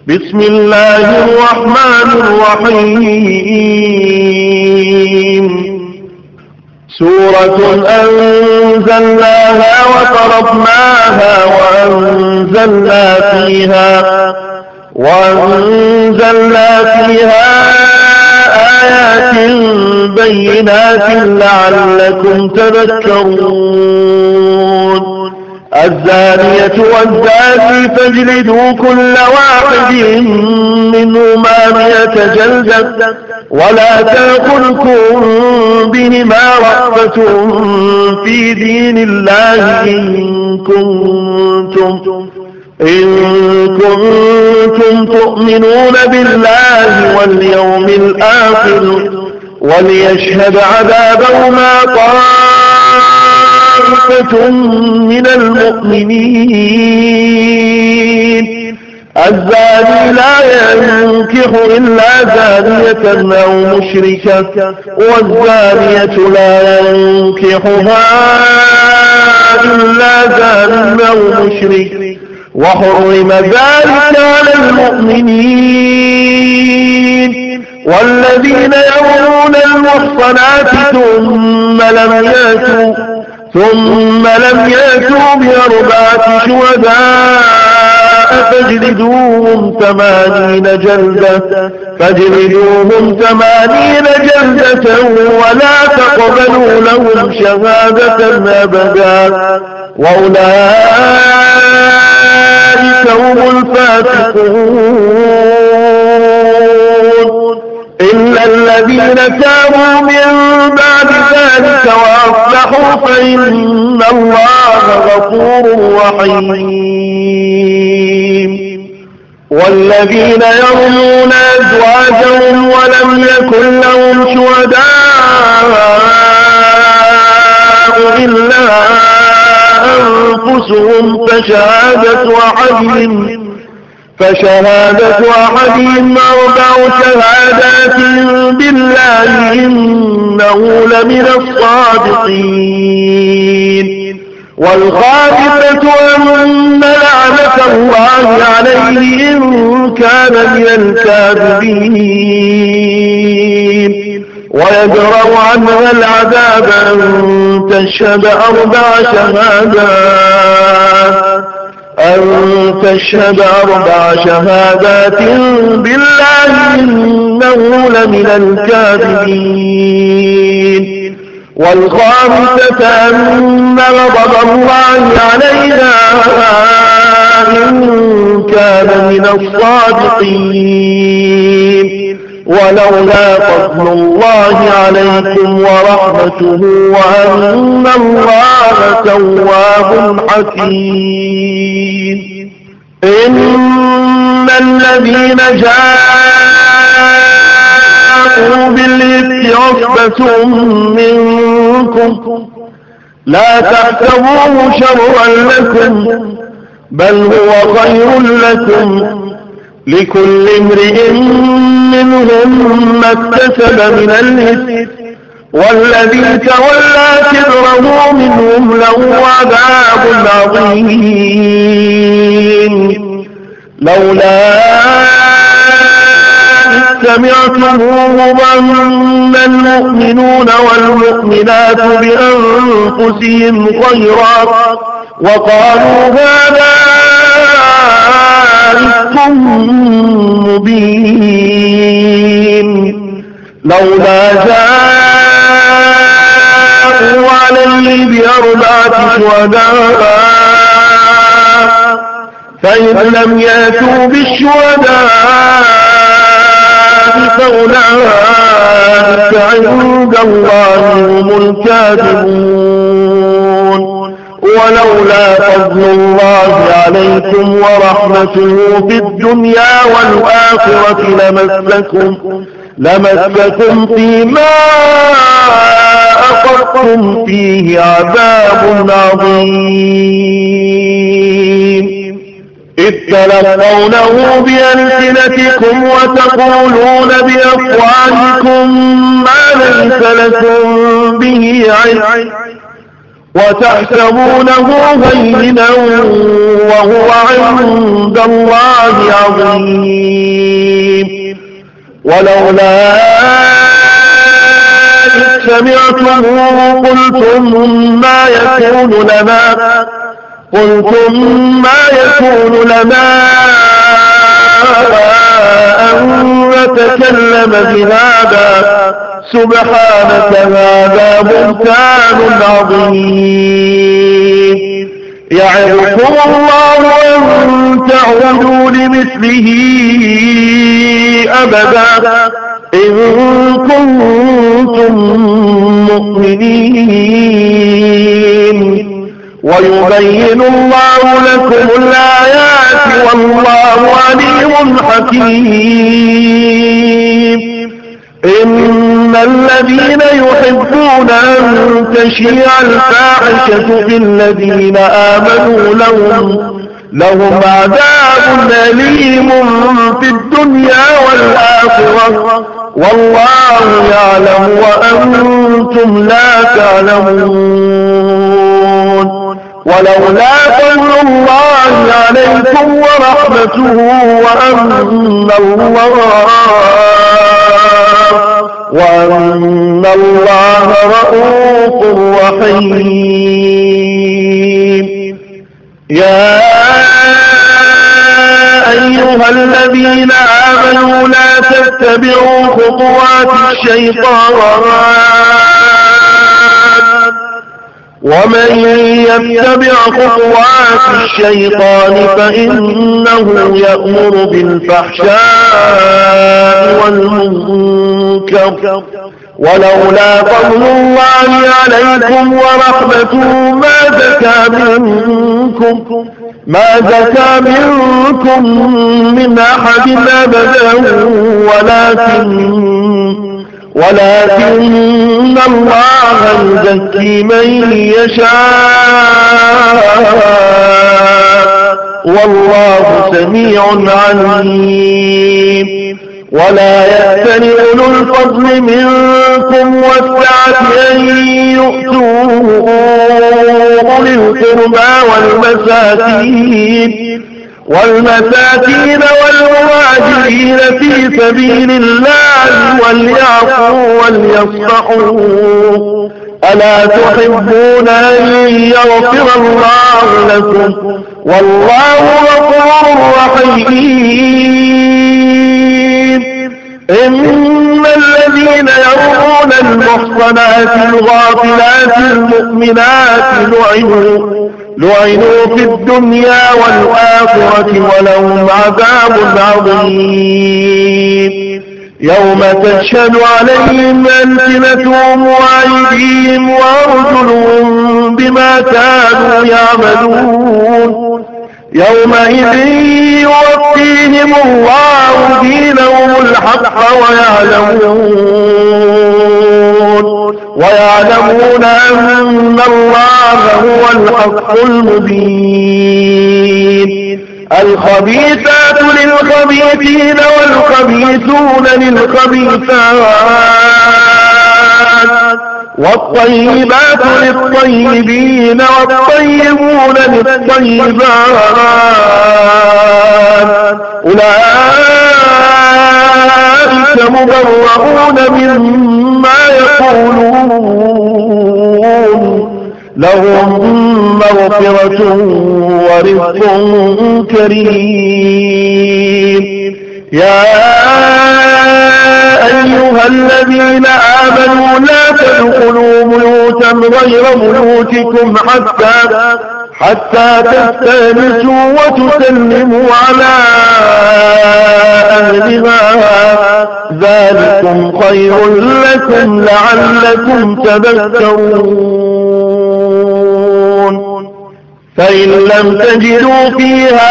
بسم الله الرحمن الرحيم. سورة أنزلناها وفرضناها وأنزلنا فيها آيات بينات لعلكم تذكرون. الزانية والزاني فاجلدوا كل واحد منهما 100 جلدة ولا تأخذكم بهما رأفة في دين الله إن كنتم تؤمنون بالله واليوم الآخر وليشهد عذابهما طائفة من المؤمنين. الزاني لا ينكح إلا زانية أو مشركة والزانية لا ينكحها إلا زان أو مشرك وحرم ذلك على المؤمنين. والذين يرمون المحصنات ثم لم يأتوا ب4 شهداء فاجلدوهم 80 جلدة ولا تقبلوا لهم شهادة أبدا وأولئك هم الفاسقون. إلا الذين تابوا من بعد ذلك وأصلحوا فإن الله غفور رحيم. والذين يرمون أزواجهم ولم يكن لهم شهداء إلا أنفسهم فشهادة أحدهم 4 شهادات بالله إنه لمن الصادقين. والخامسة أن لعنة الله عليه إن كان من الكاذبين ويدرأ عنها العذاب أن تشهد 4 شهادات بالله إنه لمن الكاذبين. والخامسة أن غضب الله عليها إن كان من الصادقين. ولولا فضل الله عليكم ورحمته وأن الله تواب حكيم. إن الذين جاءوا بالإفك عصبة منكم لا تحسبوه شرا لكم بل هو خير لكم لكل امرئ منهم ما اكتسب من الإثم والذي تولى كبره منهم له عذاب عظيم. لولا إذ سمعتموه ظن المؤمنون والمؤمنات بأنفسهم خيرا وقالوا هذا إفك مبين. لولا جاءوا عليه ب4 شهداء فإن لم يأتوا بالشهداء فأولئك عند الله هم الكاذبون. ولولا فضل الله عليكم ورحمته في الدنيا والآخرة لمسكم فيما أخذتم فيه عذاب عظيم. إذ تلقونه بألسنتكم وتقولون بأفواهكم ما ليس لكم به علم وتحسبونه هينا وهو عند الله عظيم. ولولا إذ سمعتموه قلتم ما يكون لنا أن نتكلم بهذا سبحانك هذا بهتان عظيم. يعظكم الله أن تعودوا لمثله أبدا إن كنتم مؤمنين. ويبين الله لكم الآيات والله عليم حكيم. إن الذين يحبون أن تشيع الفاحشة في الذين آمنوا لهم عذاب أليم في الدنيا والآخرة والله يعلم وأنتم لا تعلمون. ولولا فضل الله عليكم ورحمته وأن الله رؤوف رحيم. يا أيها الذين آمنوا لا تتبعوا خطوات الشيطان ومن يتبع خطوات الشيطان فإنه يأمر بالفحشاء والمنكر ولولا فضل الله عليكم ورحمته ما زكى منكم من أحد أبدا ولكن الله يزكي من يشاء والله سميع عليم. ولا يأتل أولو الفضل منكم والسعة أن يؤتوا أولي القربى والمساكين والمهاجرين في سبيل الله وليعفوا وليصفحوا ألا تحبون أن يغفر الله لكم والله غفور رحيم. إن الذين يرمون المحصنات الغافلات المؤمنات لعنوا في الدنيا والآخرة ولهم عذاب عظيم. يوم تشهد عليهم ألسنتهم وأيديهم وأرجلهم بما كانوا يعملون يومئذ يوفيهم الله دينهم الحق ويعلمون أن الله هو الحق المبين. الخبيثات للخبيثين والخبيثون للخبيثات والطيبات للطيبين والطيبون للطيبات أولئك مبرؤون مما يقولون لهم مغفرة ورزق كريم. يا أيها الذين آمنوا لا تدخلوا بيوتا غير بيوتكم حتى تستأنسوا وتسلموا على أهلها ذلكم خير لكم لعلكم تذكرون. فإن لم تجدوا فيها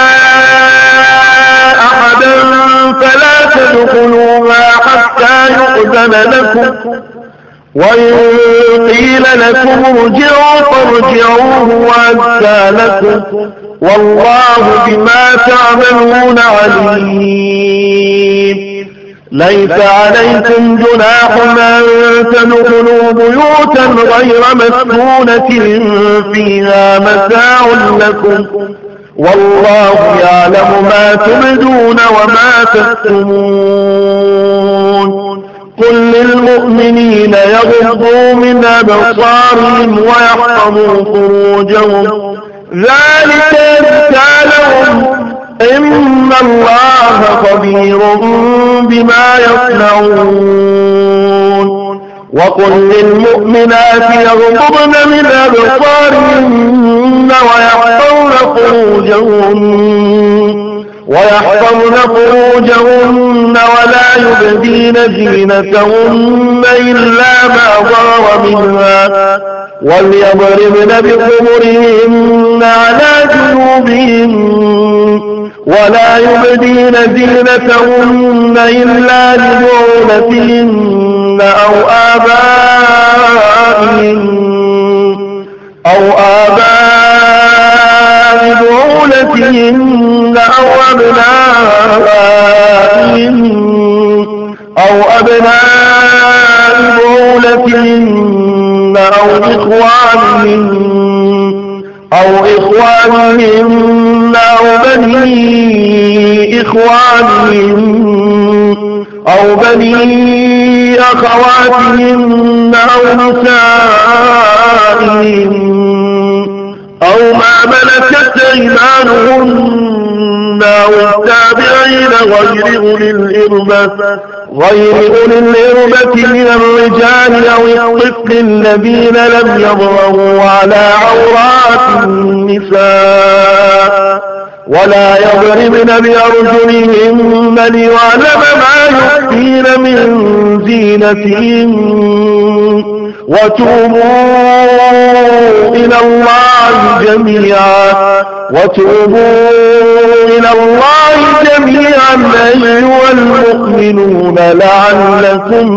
أحدا فلا تدخلوها حتى يؤذن لكم وإن قيل لكم ارجعوا فارجعوا هو أزكى لكم والله بما تعملون عليم. ليس عليكم جناح أن تدخلوا بيوتا غير مسكونة فيها متاع لكم والله يعلم ما تبدون وما تكتمون قل للمؤمنين يغضوا من أبصارهم ويحفظوا فروجهم ذلك أزكى لهم إن الله خبير بما يصنعون وقل للمؤمنات يغضضن من أبصارهن ويحفظن فروجهن ولا يبدين زينتهن إلا ما ظهر منها وليضربن بخمرهن على جنوبهن ولا يبدين زينتهن إلا لبعولتهن أو آباء بعولتهن أو أبناء بعولتهن أو إخوانهن أو بني أخواتهن أو نسائهن أو ما ملكت أيمانهن أو التابعين غير أولي الإربة من الرجال أو الطفل الذين لم يظهروا على عورات النساء ولا يضربن بأرجلهن ليعلم ما يخفين من زينتهن وتوبوا إلى الله جميعا أيها المؤمنون لعلكم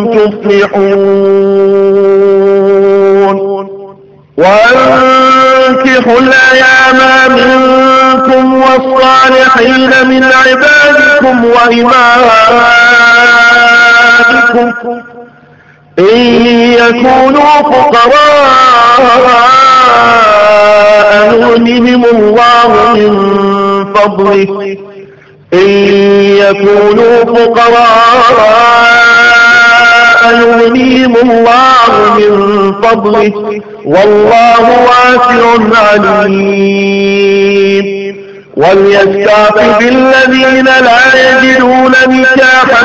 تفلحون وأنكحوا الأيام منكم والصالحين من عبادكم وإمائكم إن يكونوا فقراء يغنهم الله من فضله والله واسع عليم وليستعفف الذين لا يجدون نكاحا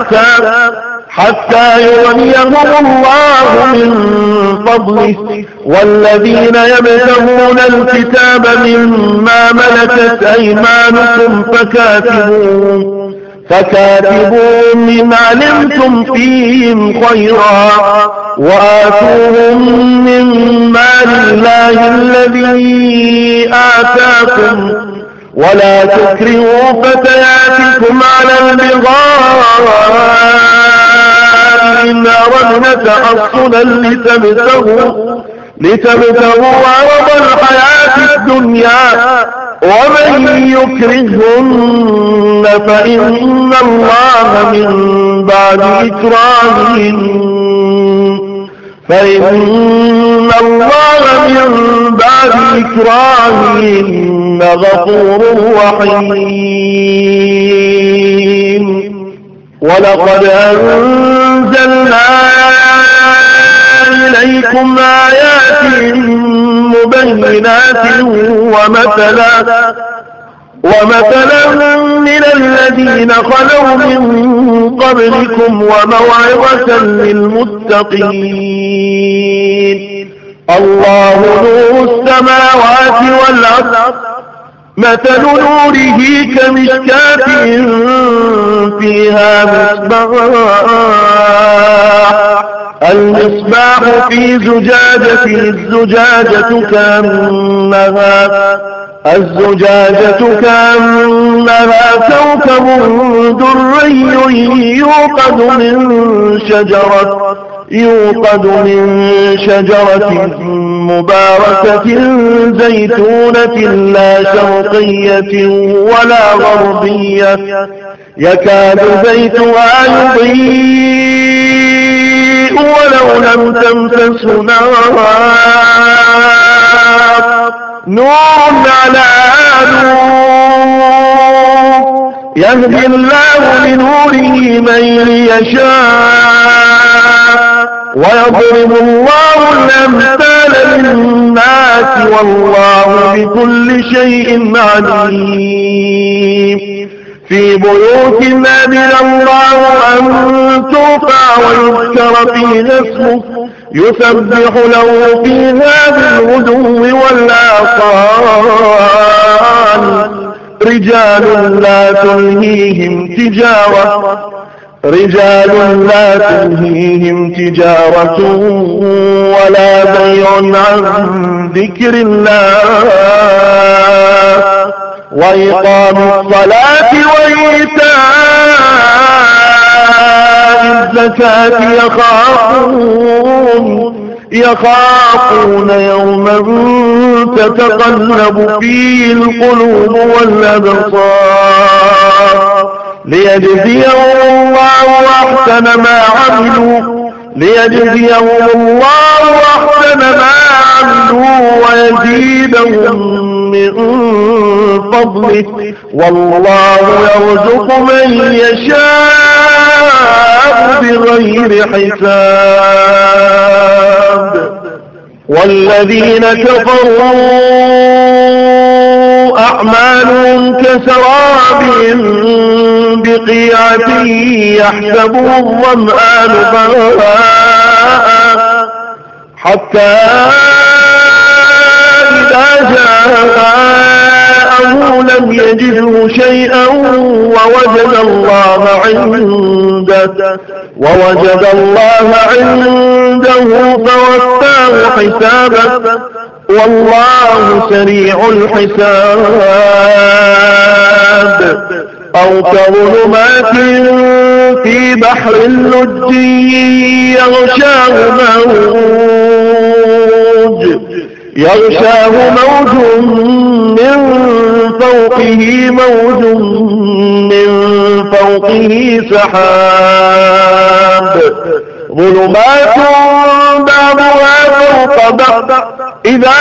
حتى يغنيهم الله من فضله والذين يبتغون الكتاب مما ملكت أيمانكم فكاتبوهم إن علمتم فيهم خيرا وآتوهم من مال الله الذي آتاكم ولا تكرهوا فتياتكم على البغاء إن أردنا تحصنا لتبتغوا عرض الحياة الدنيا ومن يكرهن فإن الله من بعد إكراههن غفور رحيم ولقد أنزلنا إليكم آيات مبينات ومثلا من الذين خلوا من قبلكم وموعظة للمتقين الله نور السماوات والأرض مثل نوره كمشكاة فيها المصباح في زجاجة الزجاجة كأنها كوكب دري يوقد من شجرة مباركة زيتونة لا شرقية ولا غربية يكاد زيتها يضيء ولو لم تمسسه نور على نور يهدي الله لنوره من يشاء ويضرب الله الأمثال للناس والله بكل شيء عليم في بيوت أذن الله أن ترفع ويذكر فيها اسمه يسبح له فيها بالغدو والآصال رجال لا تلهيهم تجارة ولا بيع عن ذكر الله وإقام الصلاة وإيتاء الزكاة يخافون يوما تتقلب فيه القلوب والأبصار ليجزيهم الله أحسن ما عملوا ويزيدهم من فضله والله يرزق من يشاء بغير حساب والذين كفروا أعمالهم كسراب بقيعة يحسبه الظمآن ماء حتى إذا جاءه لم يجده شيئا ووجد الله عنده فوفاه حسابه والله سريع الحساب أو كظلمات في بحر لجي يغشاه موج من فوقه سحاب ظلمات بعضها فوق بعض إذا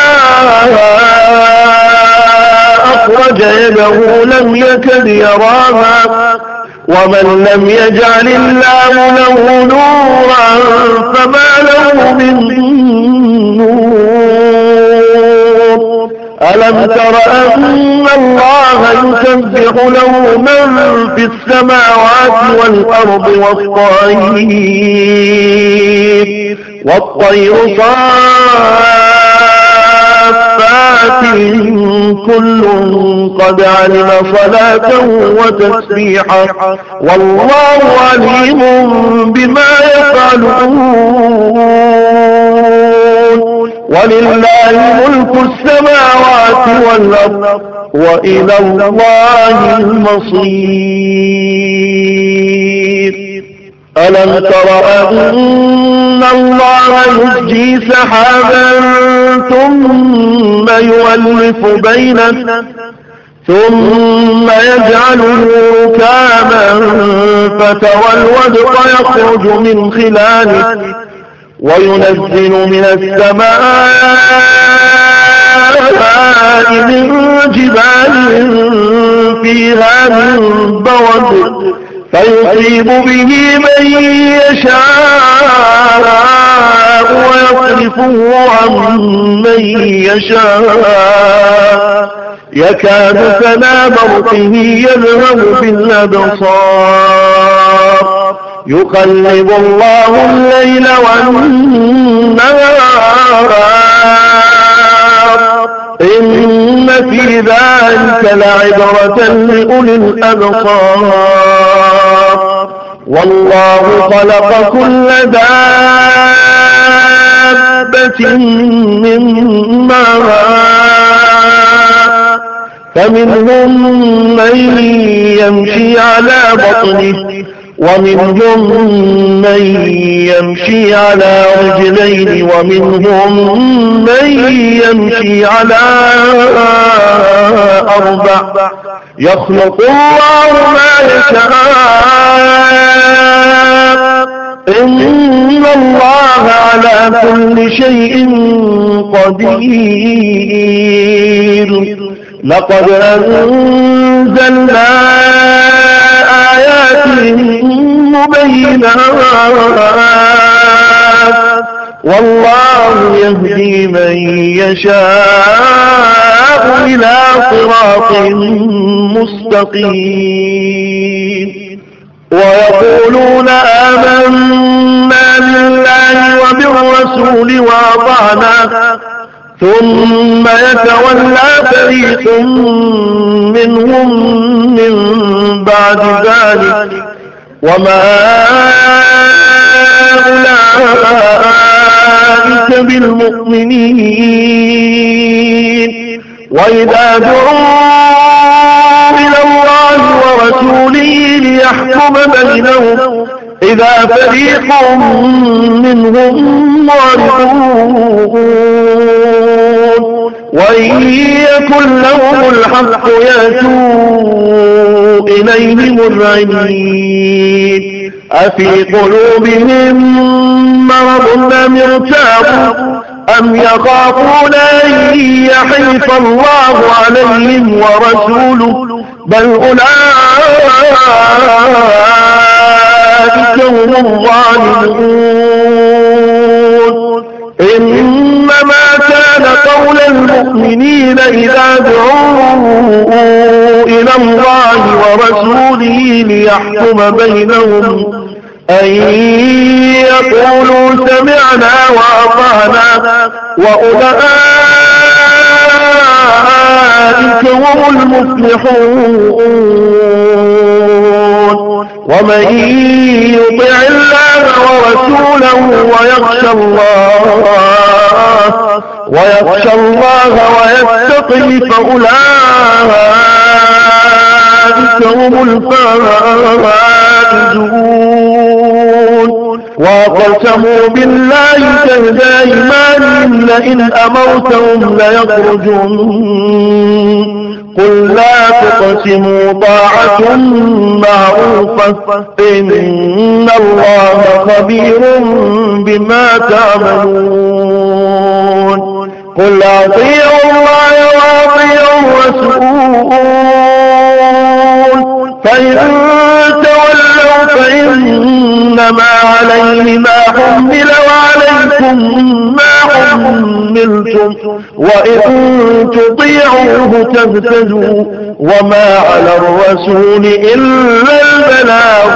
أخرج يده لم يكد يراها ومن لم يجعل الله له نورا فما له من نور ألم تر أن الله يسبح له من في السماوات والأرض والطير صافات كل قد علم صلاته وتسبيحه والله عليم بما يفعلون ولله ملك السماوات والأرض وإلى الله المصير ألم تر أن الله يزجي سحابا ثم يؤلف بينه ثم يجعله ركاما فترى الودق يخرج من خلاله وينزل من السماء من جبال فيها من برد فيصيب به من يشاء ويصرفه عن من يشاء يكاد سنا برقه يذهب بالأبصار يقلب الله الليل والنهار إن في ذلك لعبرة لأولي الأبصار والله خلق كل دابة من ماء فمنهم من يمشي على بطنه ومنهم من يمشي على رجلين ومنهم من يمشي على 4 يخلق الله ما يشاء إن الله على كل شيء قدير لقد أنزلنا آيات مبينات والله يهدي من يشاء إلى صراط مستقيم ويقولون آمنا بالله وبالرسول وأطعنا ثم يتولى فريق منهم من بعد ذلك وما أولئك بالمؤمنين وإذا دعوا إلى الله ورسوله ليحكم بينهم إذا فريق منهم معرضون وإن يكن لهم الحق يأتوا إليه مذعنين أفي قلوبهم مرض أم ارتابوا أم يخافون أن يحيف الله عليهم ورسوله بل أولئك هم الظالمون إنما كان قول المؤمنين إذا دعوا إلى الله ورسوله ليحكم بينهم أن يقولوا سمعنا وأطعنا وأولئك هم المفلحون ومن يطع الله ورسوله ويخشى الله ويتقه فأولئك هم الفائزون وقسموا بالله جهد أيمانهم لئن أمرتهم ليخرجون قل لا تقسموا طاعة معروفة إن الله خبير بما تعملون قل أطيعوا الله وأطيعوا الرسول فإن تولوا فإنما عليه ما حمل وعليكم ما حملتم وإن تطيعوه تهتدوا وما على الرسول إلا البلاغ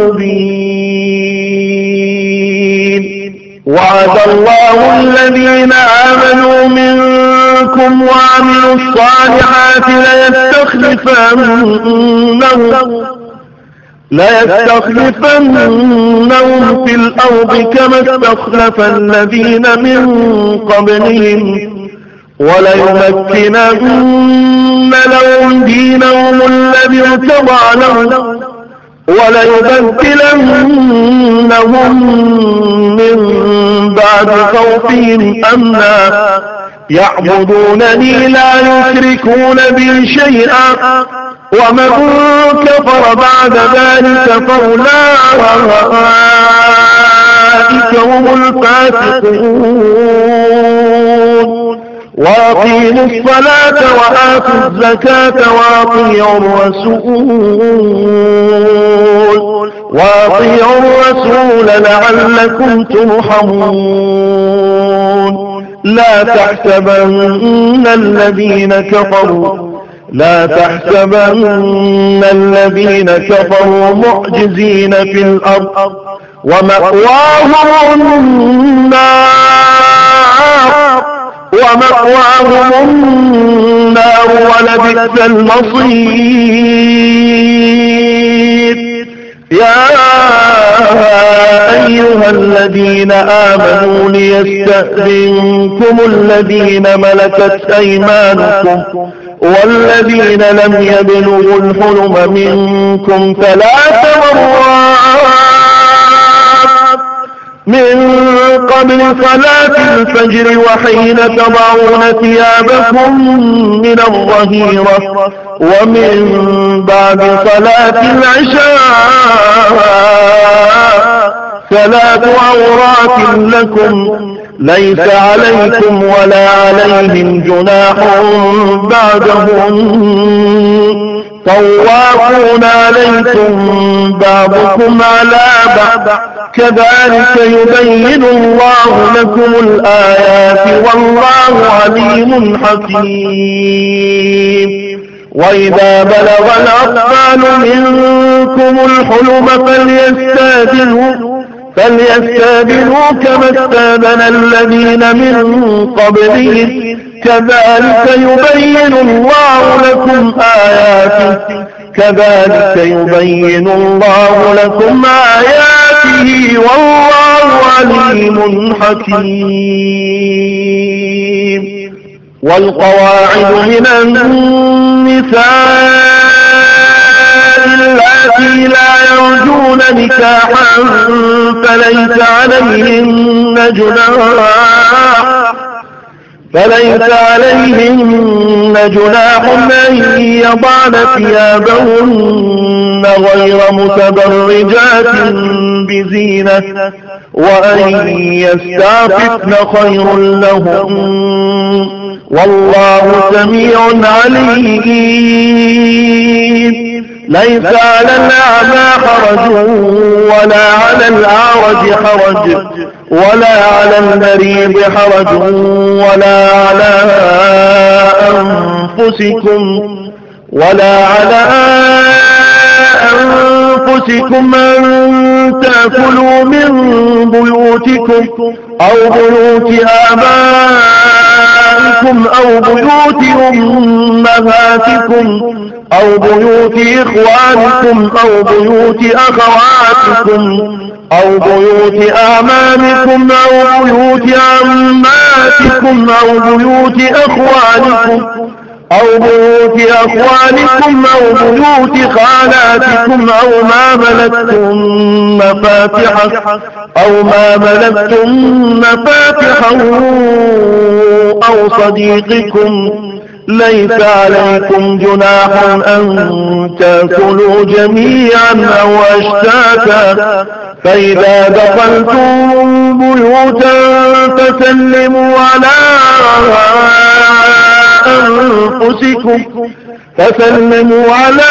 المبين وعد الله الذين آمنوا منكم وعملوا الصالحات ليستخلفنهم في الأرض كما استخلف الذين من قبلهم وليمكنن لهم دينهم الذي ارتضى لهم وليبدلنهم من بعد خوفهم أمنا يعبدونني لا يشركون بي شيئا ومن كفر بعد ذلك فأولئك هم الفاسقون وأقيموا الصلاة وآتوا الزكاة وأطيعوا الرسول لعلكم ترحمون لا تحسبن الذين كفروا معجزين في الأرض ومأواهم النار ولبئس المصير يا أيها الذين آمنوا ليستأذنكم الذين ملكت أيمانكم والذين لم يبلغوا الحلم منكم 3 مرات من قبل صلاة الفجر وحين تضعون ثيابكم من الظهيرة ومن بعد صلاة العشاء 3 عورات لكم ليس عليكم ولا عليهم جناح بعدهم طوافون عليكم بعضكم على بعض كذلك يبين الله لكم الآيات والله عليم حكيم. وإذا بلغ الأطفال منكم الحلم فليستاذنوا كما استاذن الذين من قبلهم كذلك يبين الله لكم آياته والله عليم حكيم. والقواعد من النساء اللاتي لا يرجون نكاحا فليس عليهن جناح أن يضعن ثيابهن غير متبرجات بزينة وأن يستعففن خير لهم والله سميع عليم. ليس على الأعمى حرج ولا على الأعرج حرج ولا على المريض حرج ولا على أنفسكم أن تأكلوا من بيوتكم أو بيوت آبائكم أو بيوت أمهاتكم أو بيوت إخوانكم أو بيوت أخواتكم أو بيوت أعمامكم أو بيوت عماتكم أو بيوت أخوالكم أو بيوت خالاتكم أو ما ملكتم مفاتحه أو صديقكم ليس عليكم جناح أن تأكلوا جميعا أو أشتاتا فإذا دخلتم بيوتا فسلموا على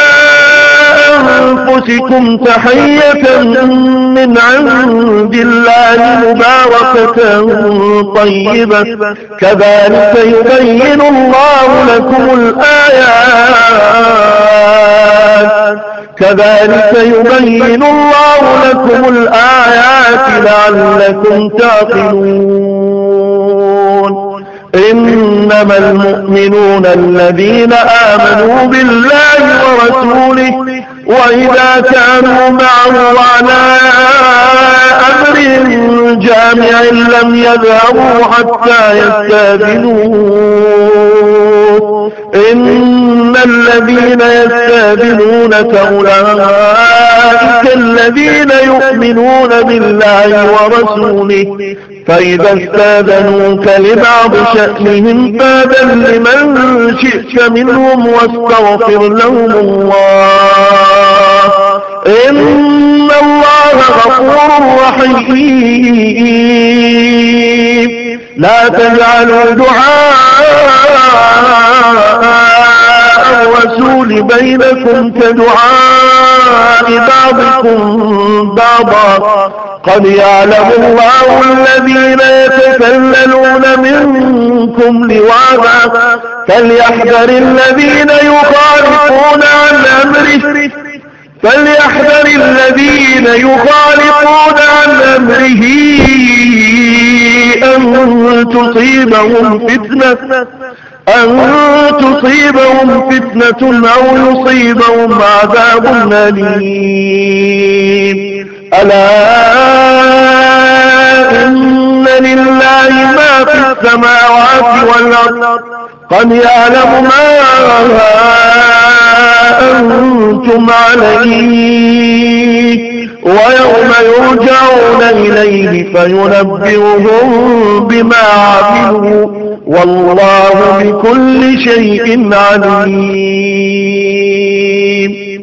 أنفسكم تحية من عند الله مباركة طيبة كذلك يبين الله لكم الآيات لعلكم تعقلون. إنما المؤمنون الذين آمنوا بالله ورسوله وإذا كانوا معه على أمر جامع لم يذهبوا حتى يستأذنوه إن الذين يستأذنونك أولئك الذين يؤمنون بالله ورسوله فإذا استاذنوك لبعض شأنهم فاذن لمن شئت منهم واستغفر لهم الله إن الله غفور رحيم. لا تجعلوا دعاء الرسول بينكم كدعاء بعضكم بعضا قد يعلم الله الذين يتسللون منكم لواذا فليحذر الذين يخالفون عن أمره أن تصيبهم فتنة أو يصيبهم عذاب أليم. ألا إن لله ما في السماوات والأرض قد يعلم ما أنتم عليه ويوم يرجعون إليه فينبئهم بما عملوا والله بكل شيء عليم.